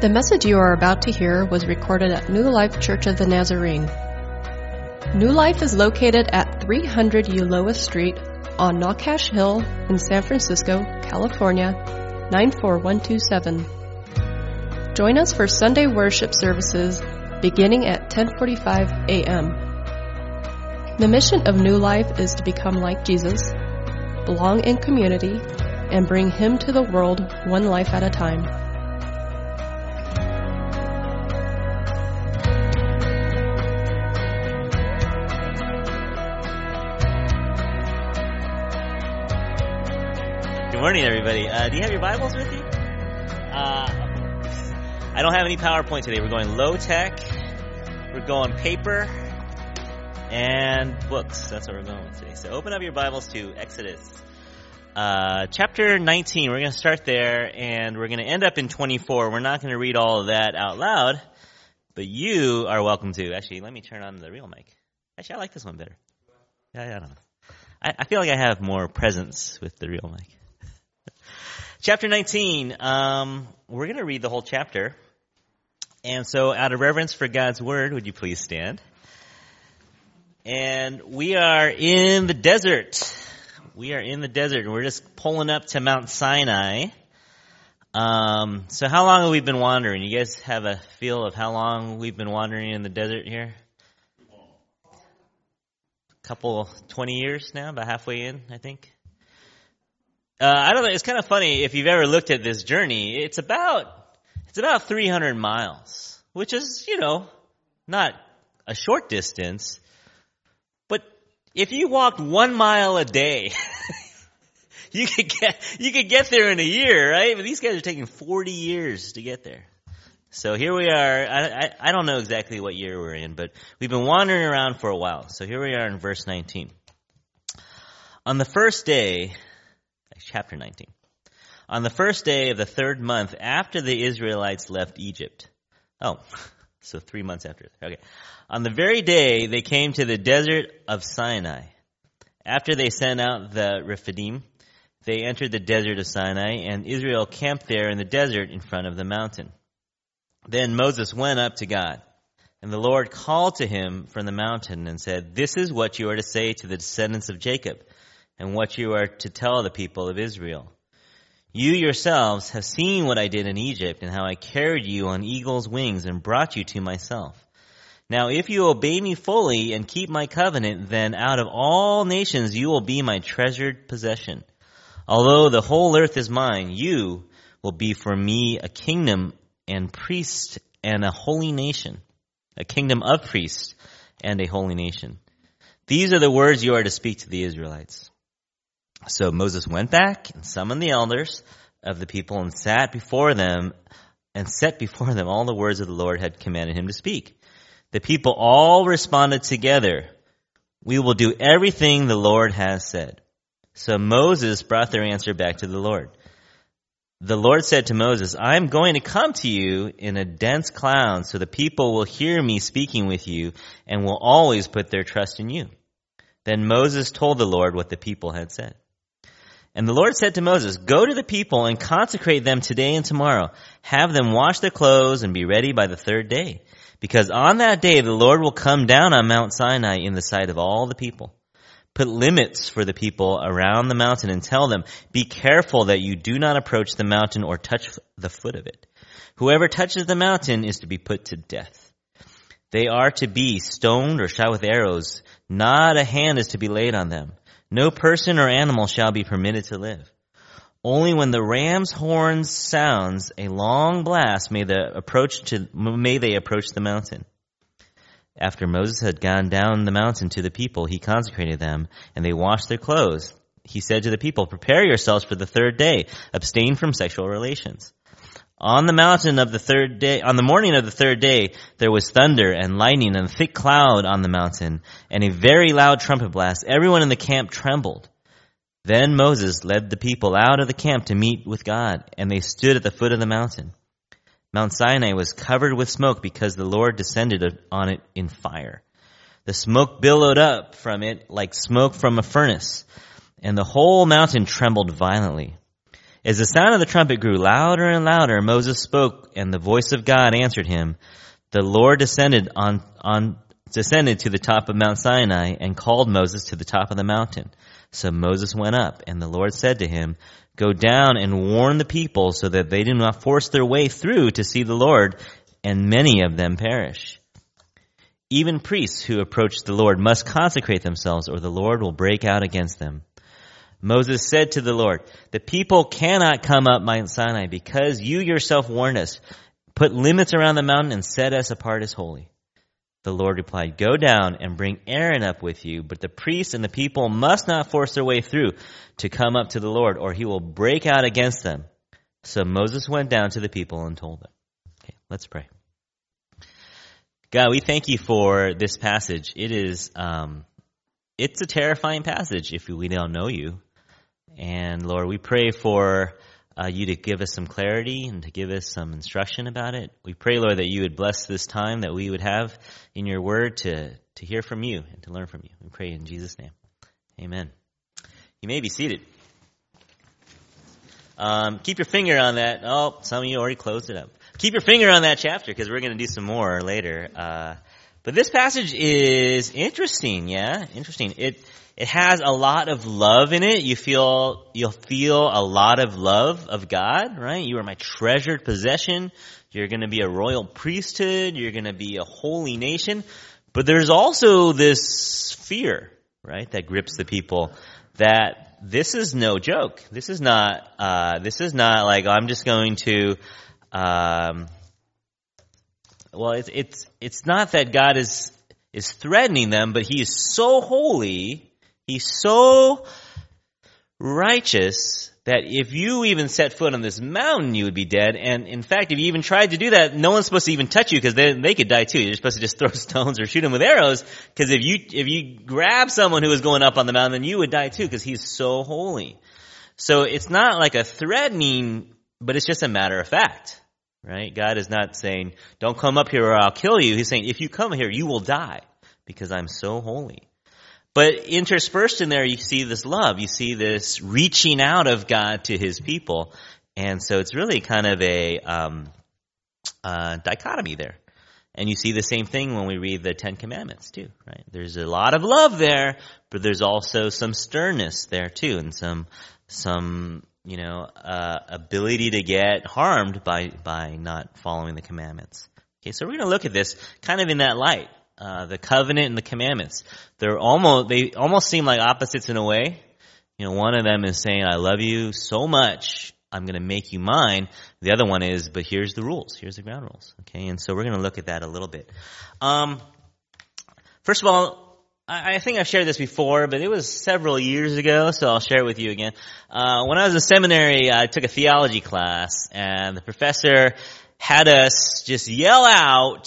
The message you are about to hear was recorded at New Life Church of the Nazarene. New Life is located at 300 Ulloa Street on Nawcash Hill in San Francisco, California, 94127. Join us for Sunday worship services beginning at 10:45 a.m. The mission of New Life is to become like Jesus, belong in community, and bring Him to the world one life at a time. Good morning, everybody. Do you have your Bibles with you? I don't have any PowerPoint today. We're going low tech. We're going paper and books. That's what we're going with today. So open up your Bibles to Exodus chapter 19. We're going to start there, and we're going to end up in 24. We're not going to read all of that out loud, but you are welcome to. Actually, let me turn on the real mic. Actually, I like this one better. Yeah, I don't know. I feel like I have more presence with the real mic. Chapter 19, we're going to read the whole chapter. And so out of reverence for God's word, would you please stand? And we are in the desert. We are in the desert, and we're just pulling up to Mount Sinai. So how long have we been wandering? You guys have a feel of how long we've been wandering in the desert here? A couple, 20 years now, about halfway in, I think. I don't know, it's kind of funny if you've ever looked at this journey. It's about 300 miles, which is, not a short distance. But if you walked 1 mile a day, you could get there in a year, right? But these guys are taking 40 years to get there. So here we are. I don't know exactly what year we're in, but we've been wandering around for a while. So here we are in verse 19. On the first day, chapter 19. On the first day of the third month after the Israelites left Egypt. Oh, so 3 months after. Okay. On the very day they came to the desert of Sinai. After they sent out the Rephidim, they entered the desert of Sinai, and Israel camped there in the desert in front of the mountain. Then Moses went up to God, and the Lord called to him from the mountain and said, "This is what you are to say to the descendants of Jacob, and what you are to tell the people of Israel. You yourselves have seen what I did in Egypt, and how I carried you on eagle's wings and brought you to myself. Now if you obey me fully and keep my covenant, then out of all nations you will be my treasured possession. Although the whole earth is mine, you will be for me a kingdom and priests and a holy nation, a kingdom of priests and a holy nation. These are the words you are to speak to the Israelites." So Moses went back and summoned the elders of the people and set before them all the words that the Lord had commanded him to speak. The people all responded together, "We will do everything the Lord has said." So Moses brought their answer back to the Lord. The Lord said to Moses, "I am going to come to you in a dense cloud, so the people will hear me speaking with you and will always put their trust in you." Then Moses told the Lord what the people had said. And the Lord said to Moses, "Go to the people and consecrate them today and tomorrow. Have them wash their clothes and be ready by the third day. Because on that day the Lord will come down on Mount Sinai in the sight of all the people. Put limits for the people around the mountain and tell them, 'Be careful that you do not approach the mountain or touch the foot of it. Whoever touches the mountain is to be put to death. They are to be stoned or shot with arrows. Not a hand is to be laid on them. No person or animal shall be permitted to live. Only when the ram's horn sounds a long blast may they approach the mountain.' After Moses had gone down the mountain to the people, he consecrated them, and they washed their clothes. He said to the people, 'Prepare yourselves for the third day. Abstain from sexual relations.' On the morning of the third day, there was thunder and lightning and a thick cloud on the mountain, and a very loud trumpet blast. Everyone in the camp trembled. Then Moses led the people out of the camp to meet with God, and they stood at the foot of the mountain. Mount Sinai was covered with smoke because the Lord descended on it in fire. The smoke billowed up from it like smoke from a furnace, and the whole mountain trembled violently. As the sound of the trumpet grew louder and louder, Moses spoke, and the voice of God answered him. The Lord descended to the top of Mount Sinai and called Moses to the top of the mountain. So Moses went up, and the Lord said to him, Go down and warn the people so that they do not force their way through to see the Lord, and many of them perish. Even priests who approach the Lord must consecrate themselves, or the Lord will break out against them. Moses said to the Lord, The people cannot come up Mount Sinai because you yourself warned us. Put limits around the mountain and set us apart as holy. The Lord replied, Go down and bring Aaron up with you, but the priests and the people must not force their way through to come up to the Lord, or he will break out against them. So Moses went down to the people and told them. Okay, let's pray. God, we thank you for this passage. It's a terrifying passage if we don't know you. And Lord, we pray for you to give us some clarity and to give us some instruction about it. We pray, Lord, that you would bless this time that we would have in your word to hear from you and to learn from you. We pray in Jesus' name. Amen. You may be seated. Keep your finger on that. Oh, some of you already closed it up. Keep your finger on that chapter because we're going to do some more later. But this passage is interesting, yeah? Interesting. It has a lot of love in it. You'll feel a lot of love of God, right? You are my treasured possession. You're going to be a royal priesthood. You're going to be a holy nation. But there's also this fear, right, that grips the people that this is no joke. This is not like I'm just going to, it's not that God is threatening them, but he is so holy. He's so righteous that if you even set foot on this mountain, you would be dead. And in fact, if you even tried to do that, no one's supposed to even touch you because they could die too. You're supposed to just throw stones or shoot them with arrows because if you grab someone who is going up on the mountain, then you would die too because he's so holy. So it's not like a threatening, but it's just a matter of fact, right? God is not saying, don't come up here or I'll kill you. He's saying, if you come here, you will die because I'm so holy. But interspersed in there, you see this love. You see this reaching out of God to his people. And so it's really kind of a dichotomy there. And you see the same thing when we read the Ten Commandments too, right? There's a lot of love there, but there's also some sternness there too, and some ability to get harmed by not following the commandments. Okay, so we're going to look at this kind of in that light. The covenant and the commandments. They almost seem like opposites in a way. You know, one of them is saying, I love you so much, I'm going to make you mine. The other one is, but here's the rules. Here's the ground rules. Okay, and so we're going to look at that a little bit. First of all, I think I've shared this before, but it was several years ago, so I'll share it with you again. When I was in seminary, I took a theology class, and the professor had us just yell out,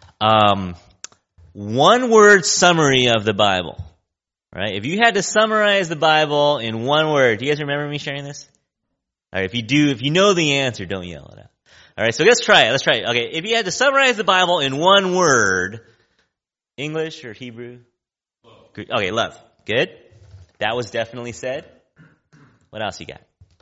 one-word summary of the Bible, right? If you had to summarize the Bible in one word, do you guys remember me sharing this? All right, if you know the answer, don't yell it out. All right, so let's try it. Okay, if you had to summarize the Bible in one word, English or Hebrew? Love. Okay, love. Good. That was definitely said. What else you got?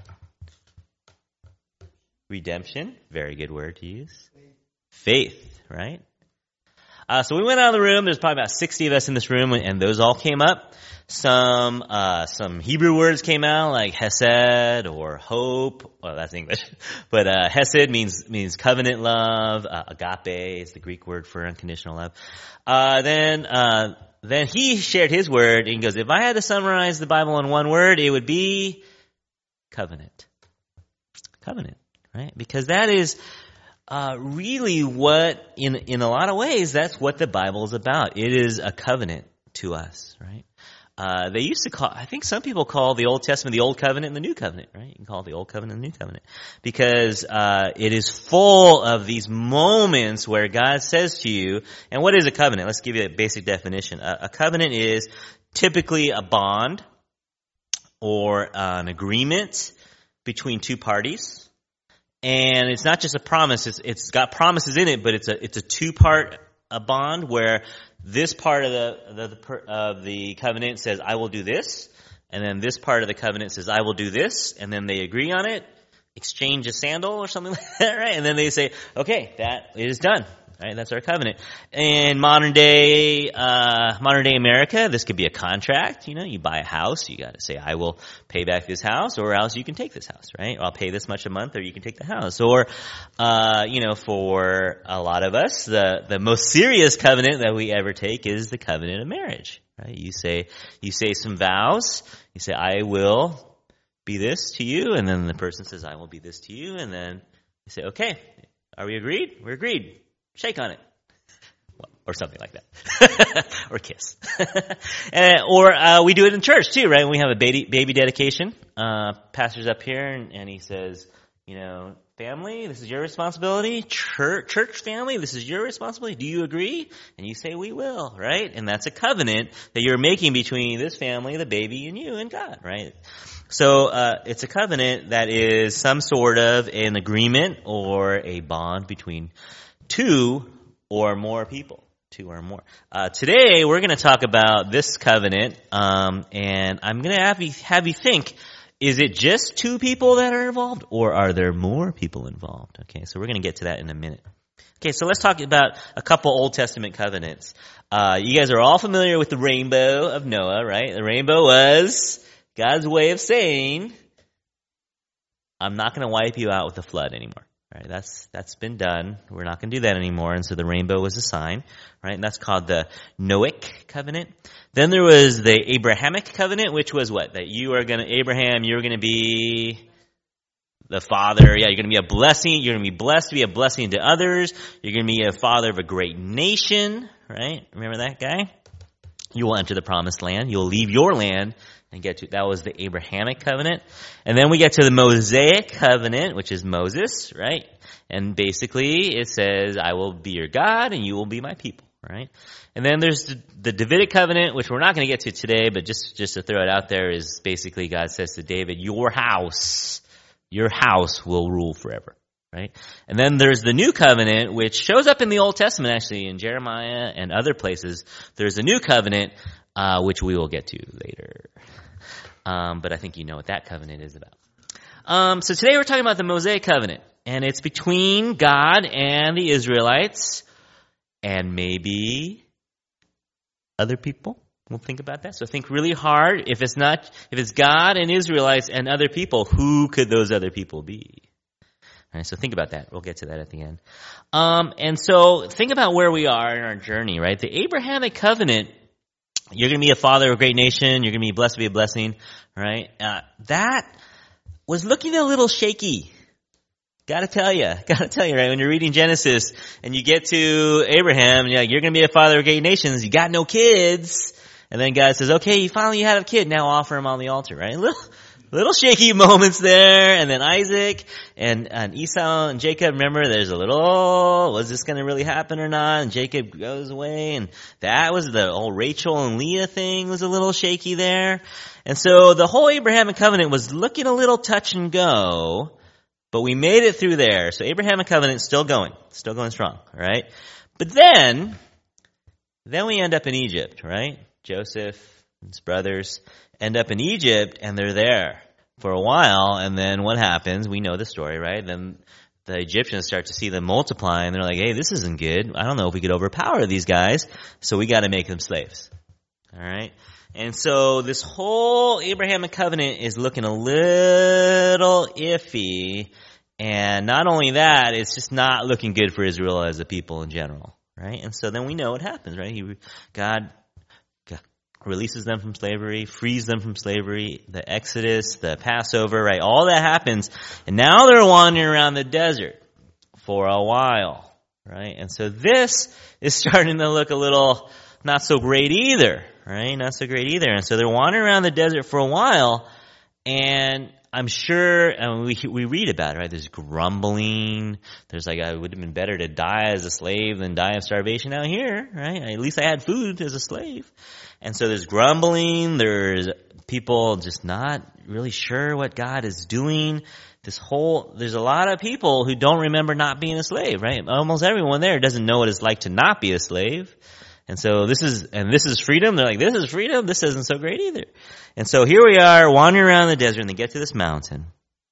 Redemption. Very good word to use. Faith, right? So we went out of the room. There's probably about 60 of us in this room, and those all came up. Some Hebrew words came out, like hesed or hope. Well, that's English. But hesed means covenant love. Agape is the Greek word for unconditional love. Then he shared his word, and he goes, if I had to summarize the Bible in one word, it would be covenant. Covenant, right? Because that is really what, in a lot of ways, that's what the Bible is about. It is a covenant to us, right? They used to call, I think some people call the Old Testament the Old Covenant and the New Covenant, right? You can call it the Old Covenant and the New Covenant. Because it is full of these moments where God says to you, and what is a covenant? Let's give you a basic definition. A covenant is typically a bond or an agreement between two parties. And it's not just a promise, it's got promises in it, but it's a two-part bond where this part of the covenant says, I will do this, and then this part of the covenant says, I will do this, and then they agree on it, exchange a sandal or something like that, right? And then they say, okay, that is done. Right, that's our covenant. In modern day America, this could be a contract. You buy a house, you got to say, I will pay back this house, or else you can take this house, right? Or I'll pay this much a month, or you can take the house. Or, for a lot of us, the most serious covenant that we ever take is the covenant of marriage, right? You say some vows. You say, I will be this to you, and then the person says, I will be this to you, and then you say, okay, are we agreed? We're agreed. Shake on it. Or something like that. Or kiss. Or we do it in church too, right? When we have a baby dedication, pastor's up here and he says, family, this is your responsibility. Church family, this is your responsibility. Do you agree? And you say, we will, right? And that's a covenant that you're making between this family, the baby, and you and God, right? So it's a covenant that is some sort of an agreement or a bond between two or more people. Two or more. Today, we're going to talk about this covenant, and I'm going to have you think, is it just two people that are involved, or are there more people involved? Okay, so we're going to get to that in a minute. Okay, so let's talk about a couple Old Testament covenants. You guys are all familiar with the rainbow of Noah, right? The rainbow was God's way of saying, I'm not going to wipe you out with a flood anymore. Right, that's been done. We're not going to do that anymore. And so the rainbow was a sign, right? And that's called the Noahic covenant. Then there was the Abrahamic covenant, which was what? That Abraham, you're going to be the father. Yeah, you're going to be a blessing. You're going to be blessed to be a blessing to others. You're going to be a father of a great nation, right? Remember that guy? You will enter the promised land. You'll leave your land and get to, that was the Abrahamic covenant. And then we get to the Mosaic covenant, which is Moses, right? And basically it says, I will be your God and you will be my people, right? And then there's the Davidic covenant, which we're not going to get to today, but just to throw it out there is basically God says to David, your house will rule forever. Right? And then there's the new covenant, which shows up in the Old Testament, actually, in Jeremiah and other places. There's a new covenant, which we will get to later. But I think you know what that covenant is about. So today we're talking about the Mosaic covenant, and it's between God and the Israelites, and maybe other people. We'll think about that. So think really hard. If it's God and Israelites and other people, who could those other people be? All right, so think about that. We'll get to that at the end. And so think about where we are in our journey, right? The Abrahamic covenant, you're going to be a father of a great nation. You're going to be blessed to be a blessing, right? That was looking a little shaky. Gotta tell you, right? When you're reading Genesis and you get to Abraham, you're going to be a father of great nations. You got no kids. And then God says, okay, you finally had a kid. Now offer him on the altar, right? Little shaky moments there, and then Isaac and Esau and Jacob. Remember, there's a little, was this going to really happen or not? And Jacob goes away, and that was the whole Rachel and Leah thing was a little shaky there. And so the whole Abrahamic covenant was looking a little touch and go, but we made it through there. So Abrahamic covenant still going strong, right? But then we end up in Egypt, right? Joseph and his brothers end up in Egypt, and they're there for a while, and then what happens? We know the story, right? Then the Egyptians start to see them multiply, and they're like, hey, this isn't good. I don't know if we could overpower these guys, so we got to make them slaves. All right? And so this whole Abrahamic covenant is looking a little iffy, and not only that, it's just not looking good for Israel as a people in general, right? And so then we know what happens, right? God releases them from slavery, frees them from slavery, the Exodus, the Passover, right? All that happens. And now they're wandering around the desert for a while, right? And so this is starting to look a little not so great either, right? Not so great either. And so they're wandering around the desert for a while, and I'm sure, and we read about it, right? There's grumbling. There's like, it would have been better to die as a slave than die of starvation out here, right? At least I had food as a slave. And so there's grumbling. There's people just not really sure what God is doing. There's a lot of people who don't remember not being a slave, right? Almost everyone there doesn't know what it's like to not be a slave. And so this is freedom. They're like, this is freedom. This isn't so great either. And so here we are wandering around the desert, and they get to this mountain,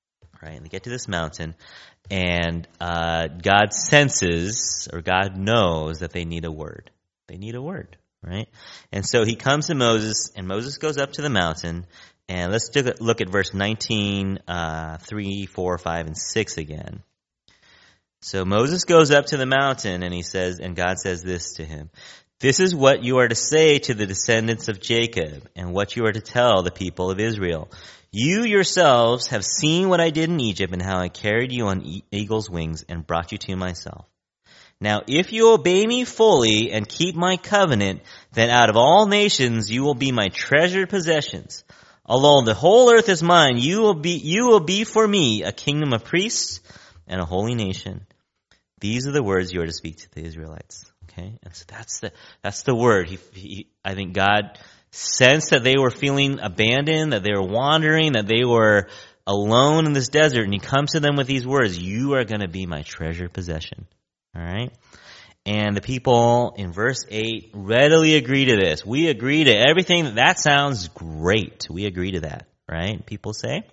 right? And they get to this mountain, and God senses, or God knows, that they need a word. They need a word, right? And so he comes to Moses, and Moses goes up to the mountain, and let's look at verse 19, 3, 4, 5, and 6 again. So Moses goes up to the mountain, and he says, and God says this to him: "This is what you are to say to the descendants of Jacob, and what you are to tell the people of Israel. You yourselves have seen what I did in Egypt, and how I carried you on eagle's wings and brought you to myself. Now, if you obey me fully and keep my covenant, then out of all nations you will be my treasured possessions. Although the whole earth is mine, you will be for me a kingdom of priests and a holy nation. These are the words you are to speak to the Israelites." Okay, and so that's the word. I think God sensed that they were feeling abandoned, that they were wandering, that they were alone in this desert, and he comes to them with these words: "You are going to be my treasured possession." All right, and the people in verse 8 readily agree to this. We agree to everything. That sounds great. We agree to that, right? People say.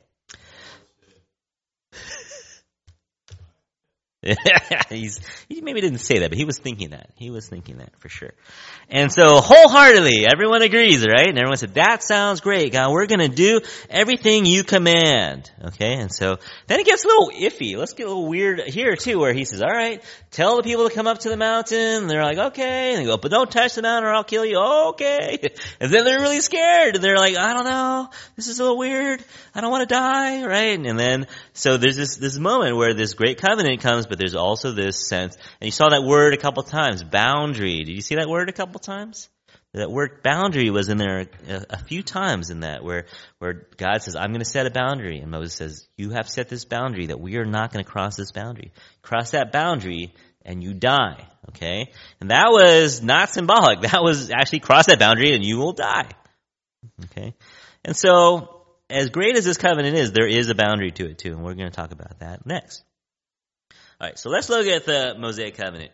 He maybe didn't say that, but he was thinking that. He was thinking that for sure. And so wholeheartedly, everyone agrees, right? And everyone said, "That sounds great, God. We're going to do everything you command." Okay, and so then it gets a little iffy. Let's get a little weird here too, where he says, "All right, tell the people to come up to the mountain." And they're like, "Okay." And they go, "But don't touch the mountain or I'll kill you." "Okay." And then they're really scared. And they're like, "I don't know. This is a little weird. I don't want to die," right? And then, so there's this moment where this great covenant comes, but there's also this sense, and you saw that word a couple times, boundary. Did you see that word a couple times? That word boundary was in there a few times in that, where God says, "I'm going to set a boundary." And Moses says, "You have set this boundary, that we are not going to cross this boundary. Cross that boundary and you die." Okay? And that was not symbolic. That was actually cross that boundary and you will die. Okay? And so, as great as this covenant is, there is a boundary to it too. And we're going to talk about that next. All right, so let's look at the Mosaic covenant.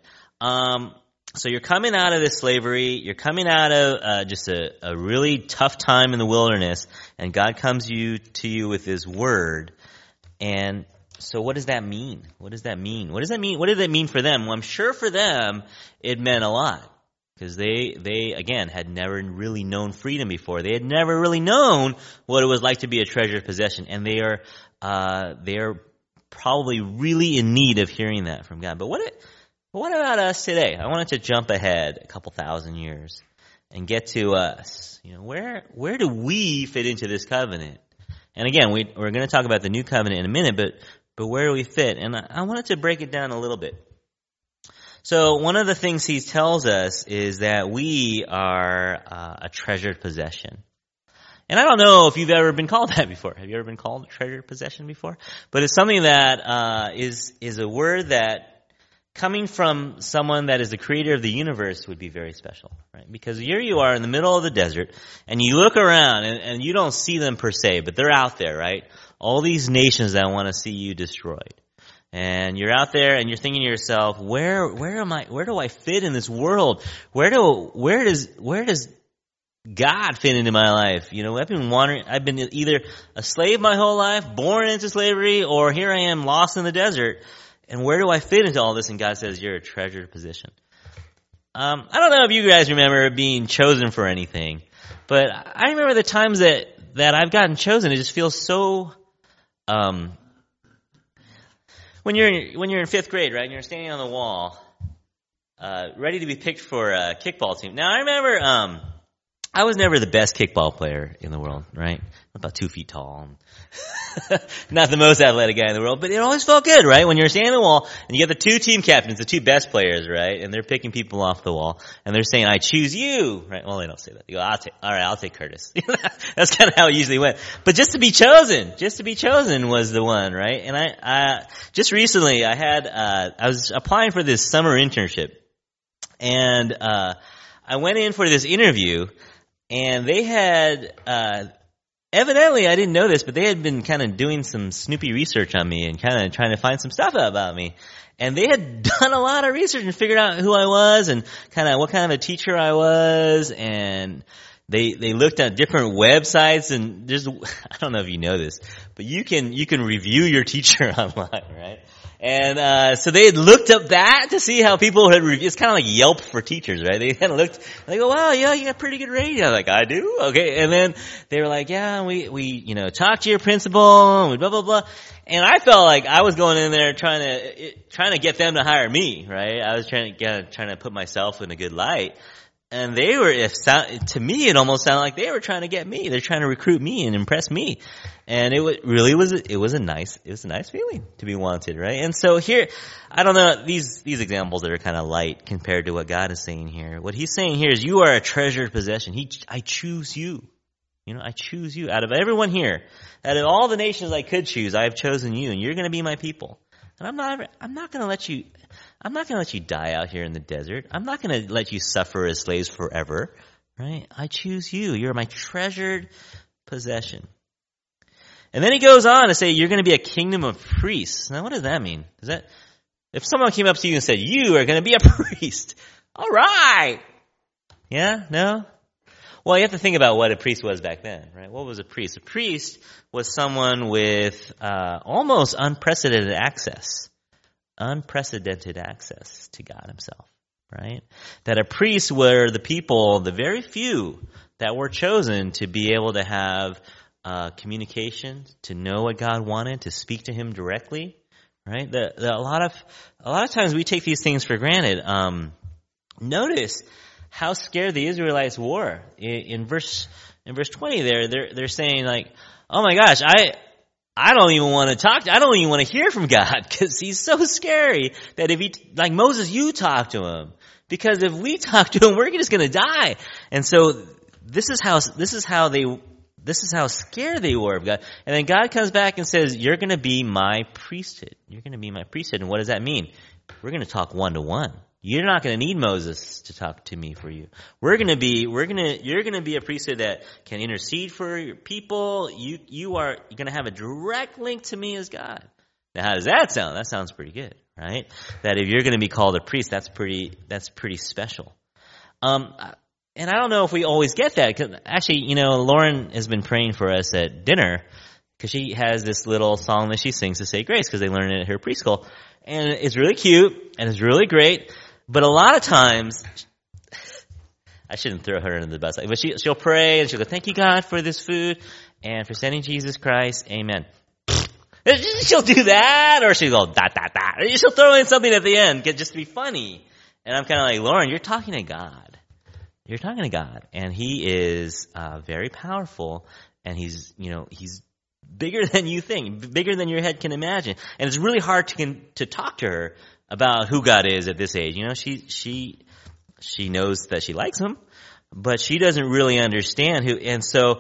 So you're coming out of this slavery. You're coming out of just a really tough time in the wilderness, and God comes to you with His word. And so what does that mean? What does that mean? What does that mean? What did that mean for them? Well, I'm sure for them it meant a lot, because they again had never really known freedom before. They had never really known what it was like to be a treasured possession, and they are probably really in need of hearing that from God. But what about us today? I wanted to jump ahead a couple thousand years and get to us. You know, where do we fit into this covenant? And again, we're going to talk about the new covenant in a minute, but where do we fit? And I wanted to break it down a little bit. So one of the things he tells us is that we are a treasured possession. And I don't know if you've ever been called that before. Have you ever been called a treasured possession before? But it's something that is a word that, coming from someone that is the creator of the universe, would be very special, right? Because here you are in the middle of the desert, and you look around, and you don't see them per se, but they're out there, right? All these nations that want to see you destroyed. And you're out there, and you're thinking to yourself, where do I fit in this world? Where does God fit into my life? You know, I've been wandering. I've been either a slave my whole life, born into slavery, or here I am lost in the desert. And where do I fit into all this? And God says, "You're a treasured possession." I don't know if you guys remember being chosen for anything, but I remember the times that I've gotten chosen. It just feels so. When you're in fifth grade, right, and you're standing on the wall, ready to be picked for a kickball team. Now I remember. I was never the best kickball player in the world, right? About 2 feet tall. Not the most athletic guy in the world, but it always felt good, right? When you're standing on the wall and you get the two team captains, the two best players, right? And they're picking people off the wall and they're saying, "I choose you," right? Well, they don't say that. They go, I'll take Curtis. That's kind of how it usually went. But just to be chosen was the one, right? And I just recently I was applying for this summer internship, and I went in for this interview. And they had, evidently, I didn't know this, but they had been kind of doing some snoopy research on me and kind of trying to find some stuff out about me. And they had done a lot of research and figured out who I was and kind of what kind of a teacher I was. And They looked at different websites, and there's, I don't know if you know this, but you can review your teacher online, right? And so they had looked up that to see how people had reviewed. It's kind of like Yelp for teachers, right? They kind of looked, they go, wow, yeah, you got pretty good rating. I was like, I do? Okay. And then they were like, yeah, we talked to your principal, and we blah, blah, blah. And I felt like I was going in there trying to get them to hire me, right? I was trying to put myself in a good light. And they were, to me, it almost sounded like they were trying to get me. They're trying to recruit me and impress me. And it was a nice feeling to be wanted, right? And so here, I don't know, these examples that are kind of light compared to what God is saying here. What he's saying here is you are a treasured possession. I choose you. I choose you. Out of everyone here, out of all the nations I could choose, I have chosen you, and you're going to be my people. And I'm not going to let you die out here in the desert. I'm not going to let you suffer as slaves forever, right? I choose you. You're my treasured possession. And then he goes on to say, you're going to be a kingdom of priests. Now, what does that mean? If someone came up to you and said, you are going to be a priest, all right. Yeah? No? Well, you have to think about what a priest was back then, right? What was a priest? A priest was someone with almost unprecedented access to God himself, right? That a priest were the people, the very few that were chosen to be able to have communication, to know what God wanted, to speak to him directly, right? A lot of times we take these things for granted. Notice how scared the Israelites were. In verse 20 they're saying like, oh my gosh, I don't even want to talk. I don't even want to hear from God because he's so scary that if like Moses, you talk to him, because if we talk to him, we're just going to die. And so this is how scared they were of God. And then God comes back and says, you're going to be my priesthood. You're going to be my priesthood. And what does that mean? We're going to talk one-to-one. You're not going to need Moses to talk to me for you. You're going to be a priesthood that can intercede for your people. You're going to have a direct link to me as God. Now, how does that sound? That sounds pretty good, right? That if you're going to be called a priest, that's pretty special. And I don't know if we always get that. 'Cause actually, Lauren has been praying for us at dinner because she has this little song that she sings to say grace because they learn it at her preschool. And it's really cute and it's really great. But a lot of times, I shouldn't throw her under the bus, but she'll pray and she'll go, thank you, God, for this food and for sending Jesus Christ. Amen. She'll do that, or she'll go, da, da, da. She'll throw in something at the end just to be funny. And I'm kind of like, Lauren, you're talking to God. You're talking to God. And he is very powerful, and he's bigger than you think, bigger than your head can imagine. And it's really hard to talk to her about who God is at this age. She knows that she likes him, but she doesn't really understand who. And so,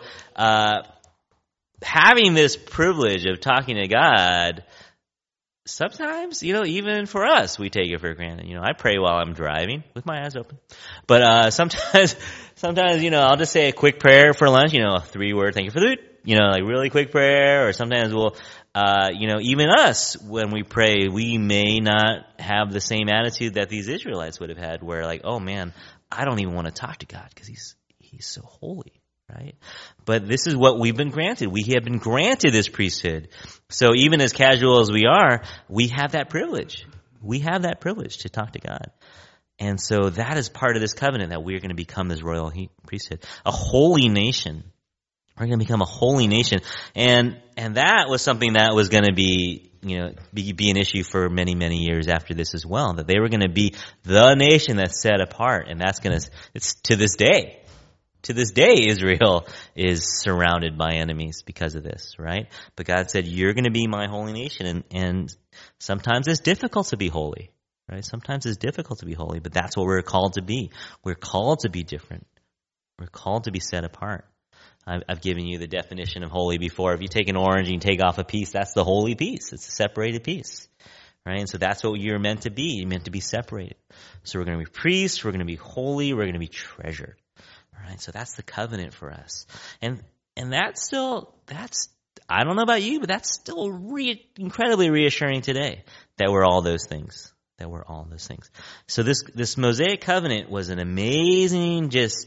having this privilege of talking to God, sometimes, even for us, we take it for granted. I pray while I'm driving with my eyes open. But sometimes, I'll just say a quick prayer for lunch, a 3-word thank you for the food, like really quick prayer. Or sometimes we'll, even us, when we pray, we may not have the same attitude that these Israelites would have had, where like, oh man, I don't even want to talk to God because he's so holy. Right? But this is what we've been granted. We have been granted this priesthood. So even as casual as we are, we have that privilege. We have that privilege to talk to God. And so that is part of this covenant, that we're going to become this royal priesthood, a holy nation. We're going to become a holy nation. And that was something that was going to be an issue for many, many years after this as well, that they were going to be the nation that's set apart. And it's to this day. To this day, Israel is surrounded by enemies because of this, right? But God said, you're going to be my holy nation. And sometimes it's difficult to be holy, right? Sometimes it's difficult to be holy, but that's what we're called to be. We're called to be different. We're called to be set apart. I've given you the definition of holy before. If you take an orange and you take off a piece, that's the holy piece. It's a separated piece, right? And so that's what you're meant to be. You're meant to be separated. So we're going to be priests. We're going to be holy. We're going to be treasured. Right, so that's the covenant for us, and that's I don't know about you, but that's still incredibly reassuring today that we're all those things. So this Mosaic covenant was an amazing, just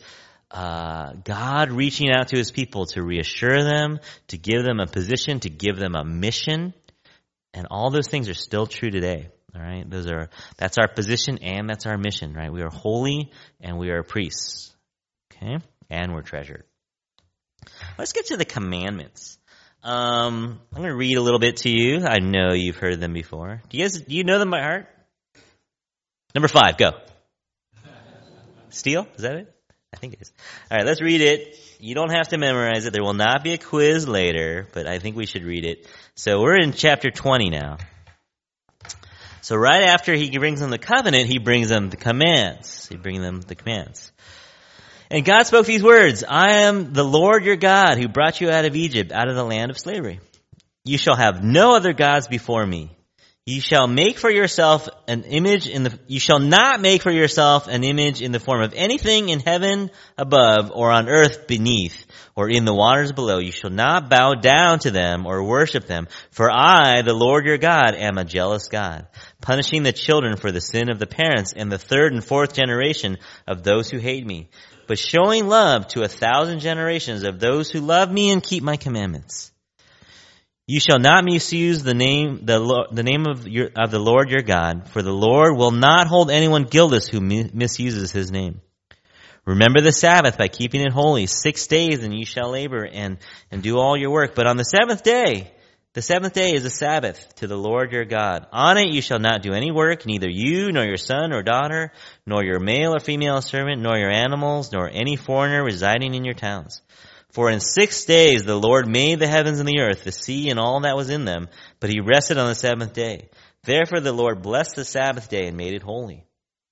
God reaching out to his people to reassure them, to give them a position, to give them a mission. And all those things are still true today. All right. That's our position and that's our mission, right? We are holy and we are priests. Okay. And we're treasured. Let's get to the commandments. I'm going to read a little bit to you. I know you've heard them before. Do you know them by heart? Number 5, go. Steal? Is that it? I think it is. All right, let's read it. You don't have to memorize it. There will not be a quiz later, but I think we should read it. So we're in chapter 20 now. So right after he brings them the covenant, he brings them the commands. And God spoke these words, I am the Lord your God who brought you out of Egypt, out of the land of slavery. You shall have no other gods before me. You shall not make for yourself an image in the form of anything in heaven above or on earth beneath or in the waters below. You shall not bow down to them or worship them. For I, the Lord your God, am a jealous God, punishing the children for the sin of the parents and the 3rd and 4th generation of those who hate me, but showing love to 1,000 generations of those who love me and keep my commandments. You shall not misuse the name of the Lord your God, for the Lord will not hold anyone guiltless who misuses his name. Remember the Sabbath by keeping it holy. 6 days and you shall labor and do all your work. But on the seventh day is a Sabbath to the Lord your God. On it you shall not do any work, neither you, nor your son or daughter, nor your male or female servant, nor your animals, nor any foreigner residing in your towns. For in 6 days the Lord made the heavens and the earth, the sea and all that was in them, but he rested on the 7th day. Therefore the Lord blessed the Sabbath day and made it holy.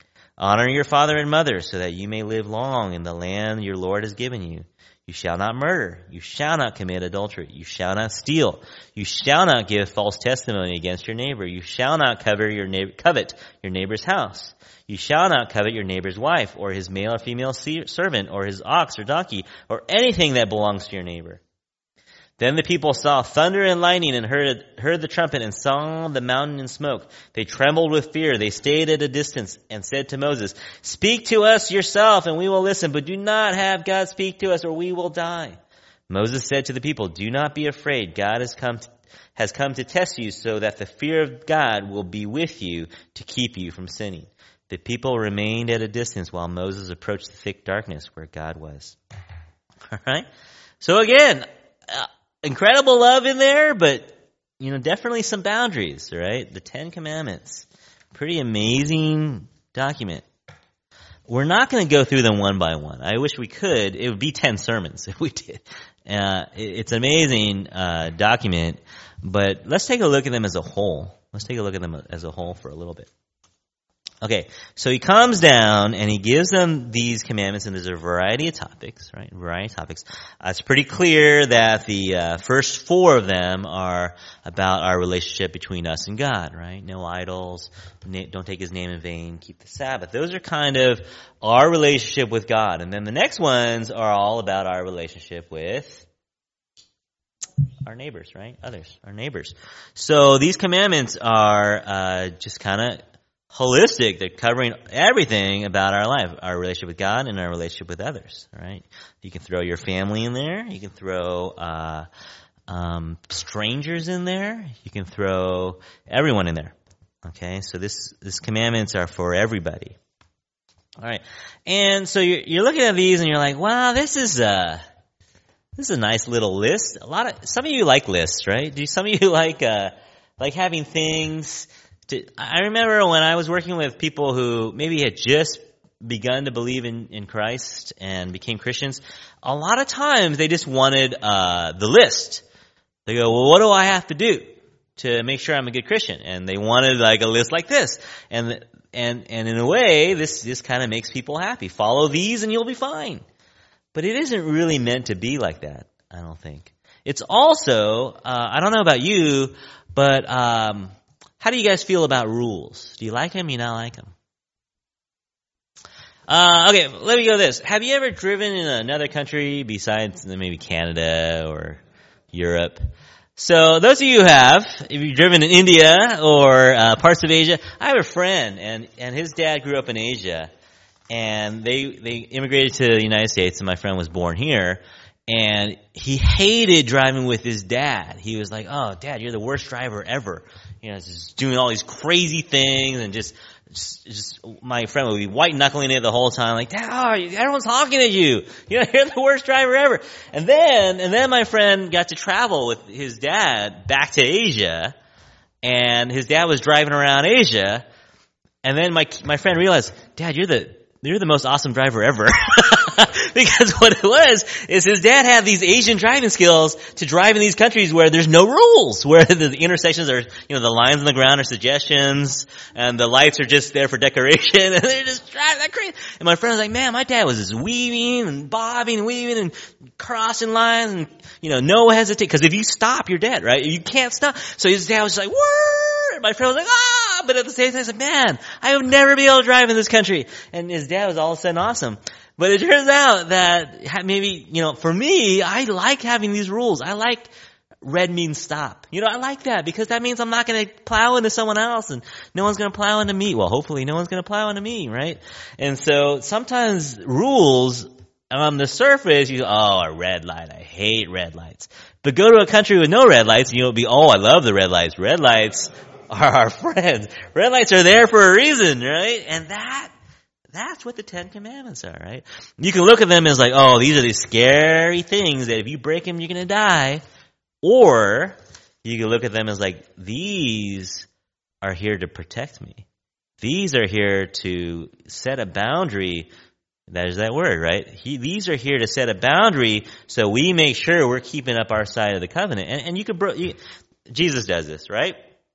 Honor your father and mother so that you may live long in the land your Lord has given you. You shall not murder. You shall not commit adultery. You shall not steal. You shall not give false testimony against your neighbor. You shall not covet your neighbor's house. You shall not covet your neighbor's wife or his male or female servant or his ox or donkey or anything that belongs to your neighbor. Then the people saw thunder and lightning and heard the trumpet and saw the mountain in smoke. They trembled with fear. They stayed at a distance and said to Moses, Speak to us yourself and we will listen, but do not have God speak to us or we will die. Moses said to the people, Do not be afraid. God has come to test you so that the fear of God will be with you to keep you from sinning. The people remained at a distance while Moses approached the thick darkness where God was. All right. So again, incredible love in there, but, definitely some boundaries, right? The 10 Commandments. Pretty amazing document. We're not going to go through them one by one. I wish we could. It would be 10 sermons if we did. It's an amazing document, but let's take a look at them as a whole. Let's take a look at them as a whole for a little bit. Okay, so he comes down and he gives them these commandments, and there's a variety of topics, right? It's pretty clear that the first 4 of them are about our relationship between us and God, right? No idols, don't take his name in vain, keep the Sabbath. Those are kind of our relationship with God. And then the next ones are all about our relationship with our neighbors, right? Our neighbors. So these commandments are just kind of holistic. They're covering everything about our life, our relationship with God and our relationship with others. All right, you can throw your family in there. You can throw strangers in there. You can throw everyone in there. Okay, so this commandments are for everybody. All right, and so you're looking at these and you're like, wow, this is a nice little list. Some of you like lists, right? Do some of you like having things? I remember when I was working with people who maybe had just begun to believe in Christ and became Christians, a lot of times they just wanted the list. They go, well, what do I have to do to make sure I'm a good Christian? And they wanted like a list like this. And in a way, this kind of makes people happy. Follow these and you'll be fine. But it isn't really meant to be like that, I don't think. It's also, I don't know about you, but how do you guys feel about rules? Do you like them? You not like them? Okay, let me go this. Have you ever driven in another country besides maybe Canada or Europe? So those of you who have, if you've driven in India or parts of Asia, I have a friend and his dad grew up in Asia. and they immigrated to the United States, and my friend was born here. And he hated driving with his dad. He was like, "Oh, Dad, you're the worst driver ever. You know, just doing all these crazy things and just my friend would be white knuckling it the whole time, like, Dad, everyone's honking at you. You know, you're the worst driver ever." And then my friend got to travel with his dad back to Asia, and his dad was driving around Asia, and then my friend realized, "Dad, you're the most awesome driver ever." Because what it was is his dad had these Asian driving skills to drive in these countries where there's no rules, where the intersections are, the lines on the ground are suggestions, and the lights are just there for decoration, and they're just driving that crazy. And my friend was like, "Man, my dad was just weaving and bobbing and weaving and crossing lines and, no hesitate. Because if you stop, you're dead, right? You can't stop." So his dad was just like, "Whoa!" And my friend was like, "Ah!" But at the same time, he's like, "Man, I would never be able to drive in this country." And his dad was all of a sudden awesome. But it turns out that maybe, for me, I like having these rules. I like red means stop. I like that because that means I'm not going to plow into someone else and no one's going to plow into me. Well, hopefully no one's going to plow into me, right? And so sometimes rules on the surface, you go, "Oh, a red light. I hate red lights." But go to a country with no red lights and you'll be, "Oh, I love the red lights. Red lights are our friends. Red lights are there for a reason," right? And that's what the 10 Commandments are, right? You can look at them as like, "Oh, these are these scary things that if you break them, you're going to die." Or you can look at them as like, these are here to protect me. These are here to set a boundary. That is that word, right? These are here to set a boundary so we make sure we're keeping up our side of the covenant. And Jesus does this, right?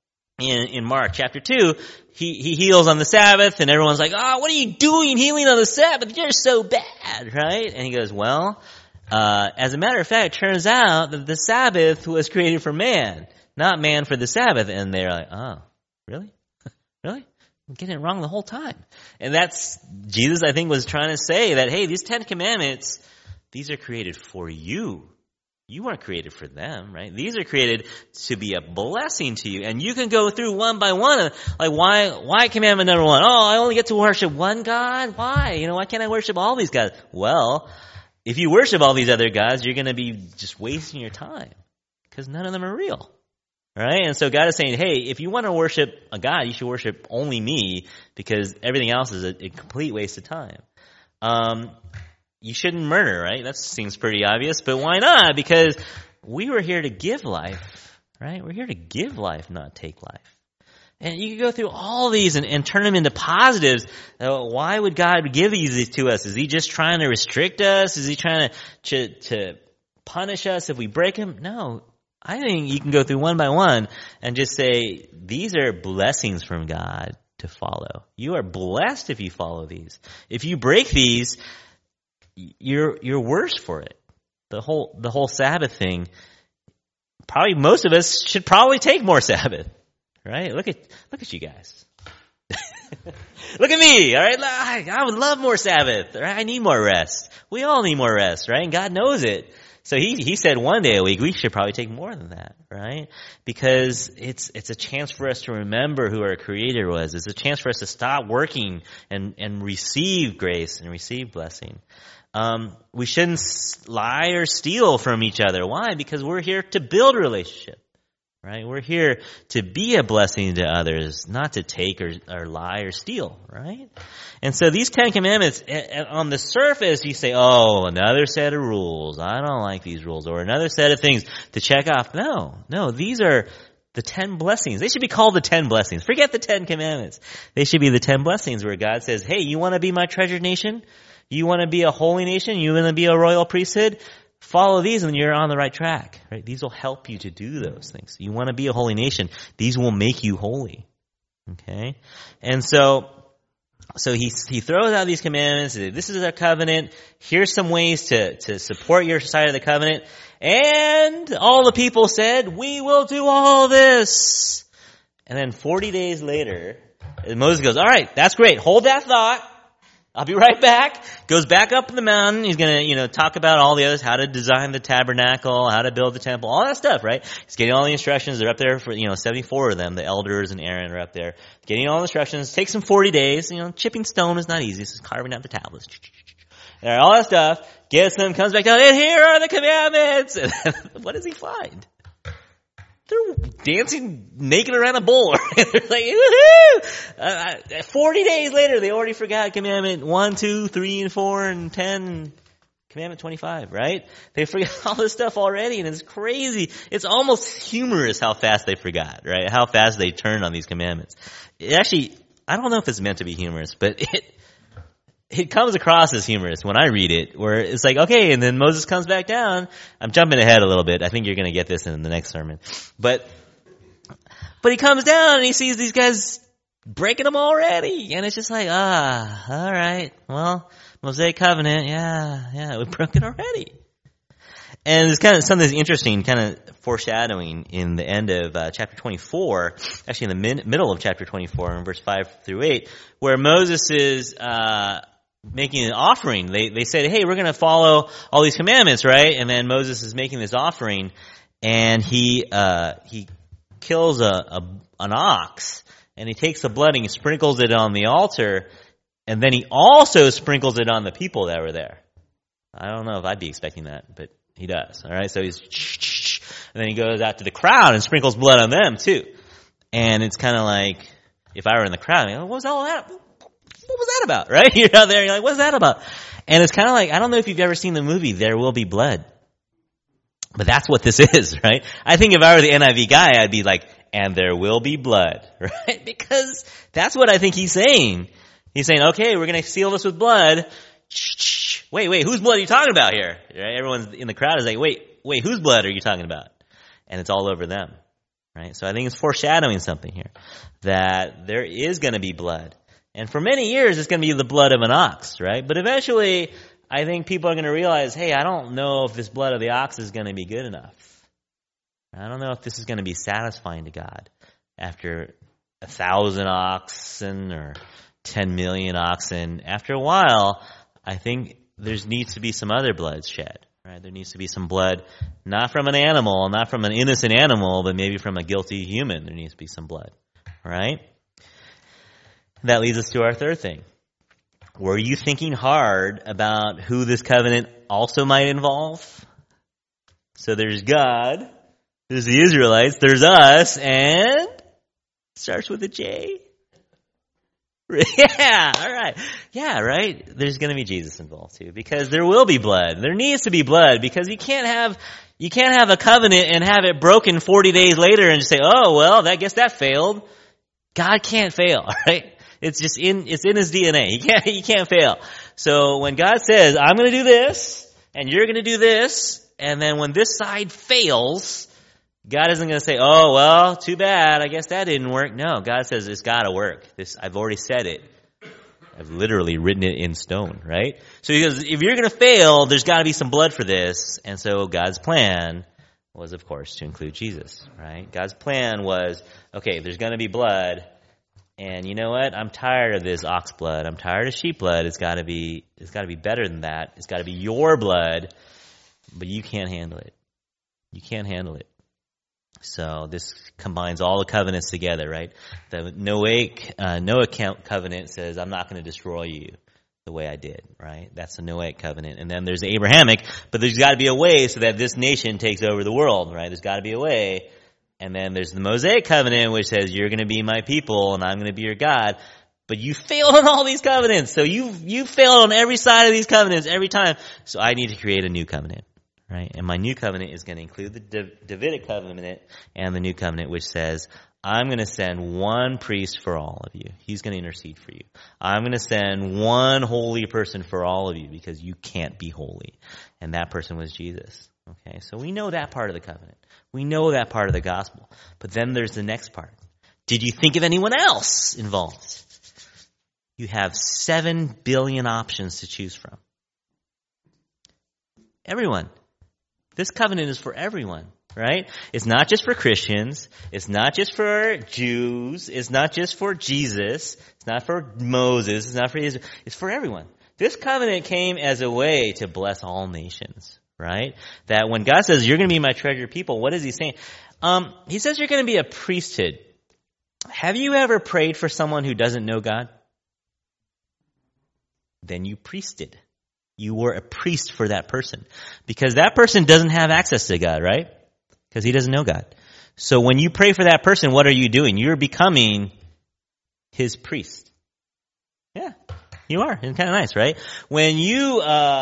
In Mark chapter 2, he heals on the Sabbath, and everyone's like, "Oh, what are you doing healing on the Sabbath? You're so bad," right? And he goes, "Well, as a matter of fact, it turns out that the Sabbath was created for man, not man for the Sabbath." And they're like, "Oh, really? Really? I'm getting it wrong the whole time." And that's, Jesus, I think, was trying to say that, hey, these 10 Commandments, these are created for you. You weren't created for them, right? These are created to be a blessing to you. And you can go through one by one. Like, why commandment number 1? "Oh, I only get to worship one God? Why? Why can't I worship all these gods?" Well, if you worship all these other gods, you're going to be just wasting your time because none of them are real, right? And so God is saying, hey, if you want to worship a God, you should worship only me because everything else is a complete waste of time. You shouldn't murder, right? That seems pretty obvious, but why not? Because we were here to give life, right? We're here to give life, not take life. And you can go through all these and turn them into positives. Why would God give these to us? Is he just trying to restrict us? Is he trying to punish us if we break him? No. I think you can go through one by one and just say, these are blessings from God to follow. You are blessed if you follow these. If you break these, you're worse for it. The whole Sabbath thing, probably most of us should probably take more Sabbath, right? Look at you guys. Look at me, all right? I would love more Sabbath, right? I need more rest. We all need more rest, right? And God knows it. So he said 1 day a week. We should probably take more than that, right? Because it's a chance for us to remember who our Creator was. It's a chance for us to stop working and receive grace and receive blessing. We shouldn't lie or steal from each other. Why? Because we're here to build a relationship, right? We're here to be a blessing to others, not to take or lie or steal, right? And so these 10 Commandments, on the surface, you say, oh, another set of rules. I don't like these rules. Or another set of things to check off. No, these are the 10 blessings. They should be called the 10 blessings. Forget the 10 Commandments. They should be the 10 blessings where God says, hey, you want to be my treasured nation? You want to be a holy nation? You want to be a royal priesthood? Follow these and you're on the right track, right? These will help you to do those things. You want to be a holy nation. These will make you holy. Okay? And so he throws out these commandments. This is our covenant. Here's some ways to support your side of the covenant. And all the people said, we will do all this. And then 40 days later, Moses goes, all right, that's great. Hold that thought. I'll be right back. Goes back up the mountain. He's going to, talk about all the others, how to design the tabernacle, how to build the temple, all that stuff, right? He's getting all the instructions. They're up there for, 74 of them. The elders and Aaron are up there getting all the instructions. Takes them 40 days. Chipping stone is not easy. It's just carving out the tablets. All that stuff. Gets them, comes back down, and here are the commandments. And what does he find? They're dancing naked around a bull. They're like, woohoo! 40 days later, they already forgot commandment 1, 2, 3, and 4, and 10, and commandment 25, right? They forgot all this stuff already, and it's crazy. It's almost humorous how fast they forgot, right? How fast they turned on these commandments. Actually, I don't know if it's meant to be humorous, but it comes across as humorous when I read it, where it's like, okay, and then Moses comes back down. I'm jumping ahead a little bit. I think you're going to get this in the next sermon. But he comes down and he sees these guys breaking them already. And it's just like, all right. Well, Mosaic covenant, yeah, we broke it already. And there's kind of something interesting, kind of foreshadowing in the end of chapter 24, actually in the middle of chapter 24, in verse 5 through 8, where Moses is making an offering. They said, hey, we're going to follow all these commandments, right? And then Moses is making this offering, and he kills an ox, and he takes the blood and he sprinkles it on the altar, and then he also sprinkles it on the people that were there. I don't know if I'd be expecting that, but he does. All right, so he's, and then he goes out to the crowd and sprinkles blood on them too. And it's kind of like, if I were in the crowd, what was all that? What was that about, right? You're out there, you're like, what's that about? And it's kind of like, I don't know if you've ever seen the movie There Will Be Blood. But that's what this is, right? I think if I were the NIV guy, I'd be like, and there will be blood, right? Because that's what I think he's saying. He's saying, okay, we're going to seal this with blood. Wait, whose blood are you talking about here? Right? Everyone's in the crowd is like, wait, whose blood are you talking about? And it's all over them, right? So I think it's foreshadowing something here, that there is going to be blood. And for many years, it's going to be the blood of an ox, right? But eventually, I think people are going to realize, hey, I don't know if this blood of the ox is going to be good enough. I don't know if this is going to be satisfying to God after 1,000 oxen or 10 million oxen. After a while, I think there needs to be some other blood shed, right? There needs to be some blood, not from an animal, not from an innocent animal, but maybe from a guilty human. There needs to be some blood, right? That leads us to our third thing. Were you thinking hard about who this covenant also might involve? So there's God, there's the Israelites, there's us, and it starts with a J. Yeah, all right. Yeah, right? There's going to be Jesus involved too, because there will be blood. There needs to be blood, because you can't have a covenant and have it broken 40 days later and just say, oh, well, I guess that failed. God can't fail, right? It's just it's in his DNA. He can't fail. So when God says, I'm going to do this, and you're going to do this, and then when this side fails, God isn't going to say, oh, well, too bad. I guess that didn't work. No, God says it's got to work. I've already said it. I've literally written it in stone, right? So he goes, if you're going to fail, there's got to be some blood for this. And so God's plan was, of course, to include Jesus, right? God's plan was, okay, there's going to be blood. And you know what? I'm tired of this ox blood. I'm tired of sheep blood. It's got to be better than that. It's got to be your blood, but you can't handle it. You can't handle it. So this combines all the covenants together, right? The Noah covenant says, I'm not going to destroy you the way I did, right? That's the Noahic covenant. And then there's the Abrahamic, but there's got to be a way so that this nation takes over the world, right? There's got to be a way. And then there's the Mosaic covenant, which says you're going to be my people and I'm going to be your God. But you failed on all these covenants. So you failed on every side of these covenants every time. So I need to create a new covenant, right? And my new covenant is going to include the Davidic covenant and the new covenant, which says I'm going to send one priest for all of you. He's going to intercede for you. I'm going to send one holy person for all of you because you can't be holy. And that person was Jesus. Okay, so we know that part of the covenant. We know that part of the gospel. But then there's the next part. Did you think of anyone else involved? You have 7 billion options to choose from. Everyone. This covenant is for everyone. right? It's not just for Christians. It's not just for Jews. It's not just for Jesus. It's not for Moses. It's not for Israel. It's for everyone. This covenant came as a way to bless all nations, right? That when God says, you're going to be my treasured people, what is he saying? He says you're going to be a priesthood. Have you ever prayed for someone who doesn't know God? Then you priested. You were a priest for that person. Because that person doesn't have access to God, right? Because he doesn't know God. So when you pray for that person, what are you doing? You're becoming his priest. Yeah, you are. It's kind of nice, right? When you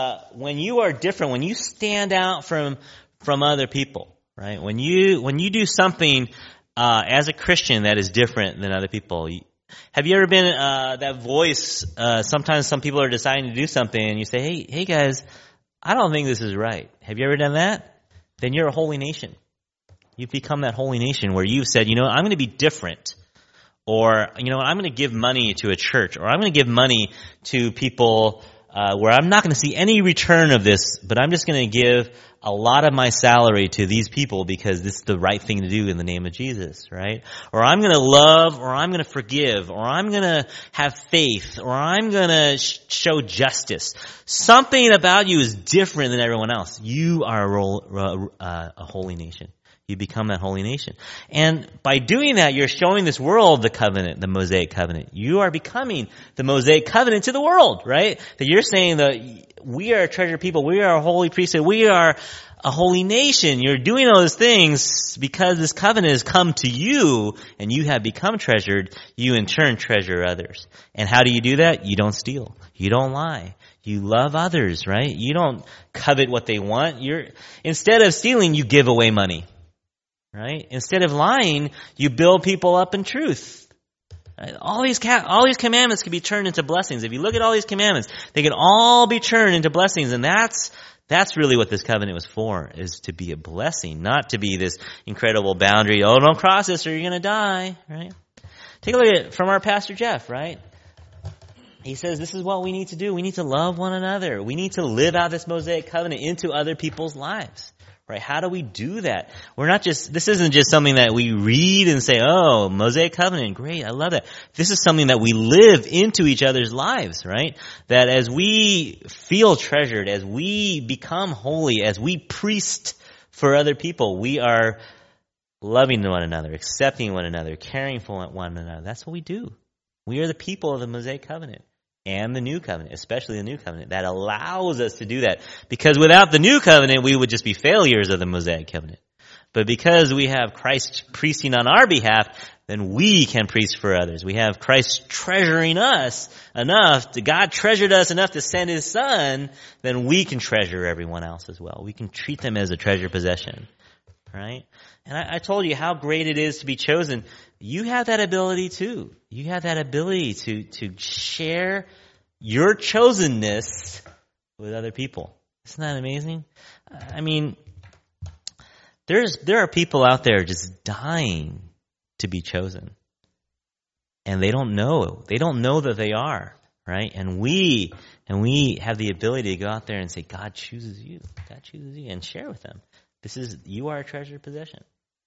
are different, when you stand out from other people, right? When you do something as a Christian that is different than other people. Have you ever been that voice? Sometimes some people are deciding to do something, and you say, "Hey, guys, I don't think this is right." Have you ever done that? Then you're a holy nation. You've become that holy nation where you've said, I'm going to be different. Or, I'm going to give money to a church. Or I'm going to give money to people where I'm not going to see any return of this, but I'm just going to give a lot of my salary to these people because this is the right thing to do in the name of Jesus, right? Or I'm going to love, or I'm going to forgive, or I'm going to have faith, or I'm going to show justice. Something about you is different than everyone else. You are a holy nation. You become that holy nation. And by doing that, you're showing this world the covenant, the Mosaic covenant. You are becoming the Mosaic covenant to the world, right? That you're saying that we are a treasured people. We are a holy priesthood. We are a holy nation. You're doing all those things because this covenant has come to you and you have become treasured. You in turn treasure others. And how do you do that? You don't steal. You don't lie. You love others, right? You don't covet what they want. Instead of stealing, you give away money. Right? Instead of lying, you build people up in truth. Right? All these commandments can be turned into blessings. If you look at all these commandments, they can all be turned into blessings. And that's really what this covenant was for, is to be a blessing, not to be this incredible boundary. Oh, don't cross this or you're going to die. Right? Take a look at it from our Pastor Jeff, right? He says this is what we need to do. We need to love one another. We need to live out this Mosaic covenant into other people's lives. Right? How do we do that? This isn't just something that we read and say, oh, Mosaic covenant, great, I love that. This is something that we live into each other's lives, right? That as we feel treasured, as we become holy, as we priest for other people, we are loving one another, accepting one another, caring for one another. That's what we do. We are the people of the Mosaic covenant. And the new covenant, especially the new covenant, that allows us to do that. Because without the new covenant, we would just be failures of the Mosaic covenant. But because we have Christ priesting on our behalf, then we can priest for others. We have Christ treasuring us enough, God treasured us enough to send his son, then we can treasure everyone else as well. We can treat them as a treasured possession. Right? And I told you how great it is to be chosen. You have that ability too. You have that ability to share your chosenness with other people. Isn't that amazing? I mean, there are people out there just dying to be chosen. And they don't know. They don't know that they are, right? And we have the ability to go out there and say, God chooses you. God chooses you, and share with them. You are a treasured possession.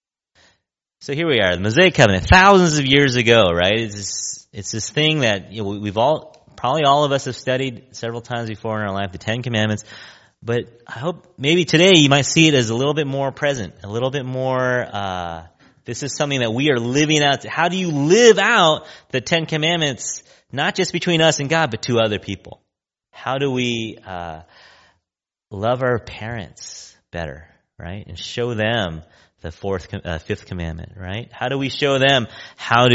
So here we are, the Mosaic covenant, thousands of years ago, right? It's this thing that we've probably all of us have studied several times before in our life, the Ten Commandments. But I hope maybe today you might see it as a little bit more present, a little bit more. This is something that we are living out. How do you live out the Ten Commandments, not just between us and God, but to other people? How do we love our parents better, right? And show them the fifth commandment, right? How do we show them how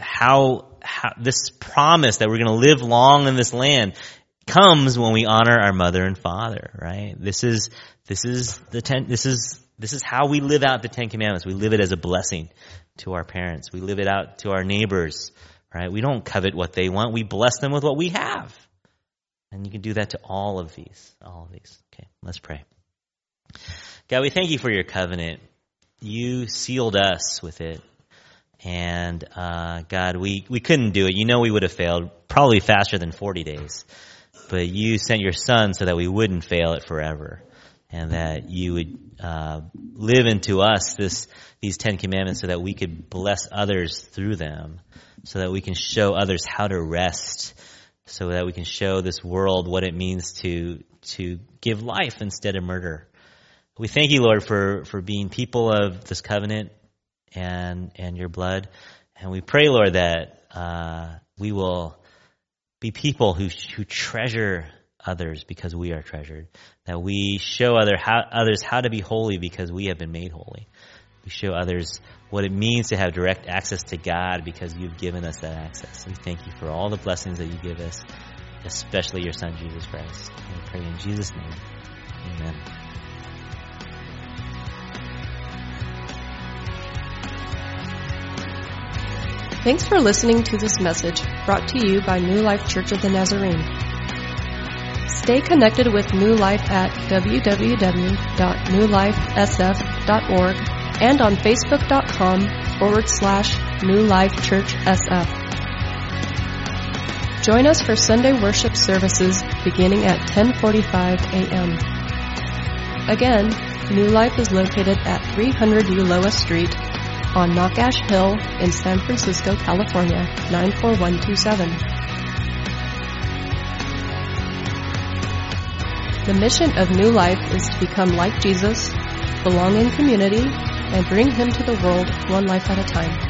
this promise that we're going to live long in this land comes when we honor our mother and father, right? This is how we live out the Ten Commandments. We live it as a blessing to our parents. We live it out to our neighbors, right? We don't covet what they want. We bless them with what we have. And you can do that to all of these. Okay, let's pray. God, we thank you for your covenant. You sealed us with it. And God, we couldn't do it. We would have failed probably faster than 40 days. But you sent your son so that we wouldn't fail it forever. and that you would live into us these 10 commandments so that we could bless others through them, so that we can show others how to rest, so that we can show this world what it means to give life instead of murder. We thank you, Lord, for being people of this covenant and your blood. And we pray, Lord, that we will be people who treasure others because we are treasured. That we show others how to be holy because we have been made holy. We show others what it means to have direct access to God because you've given us that access. We thank you for all the blessings that you give us, especially your Son, Jesus Christ. And we pray in Jesus' name. Amen. Thanks for listening to this message brought to you by New Life Church of the Nazarene. Stay connected with New Life at www.newlifesf.org and on facebook.com/New Life Church SF. Join us for Sunday worship services beginning at 10:45 a.m. Again, New Life is located at 300 Ulloa Street on Knockash Hill in San Francisco, California, 94127. The mission of New Life is to become like Jesus, belong in community, and bring Him to the world one life at a time.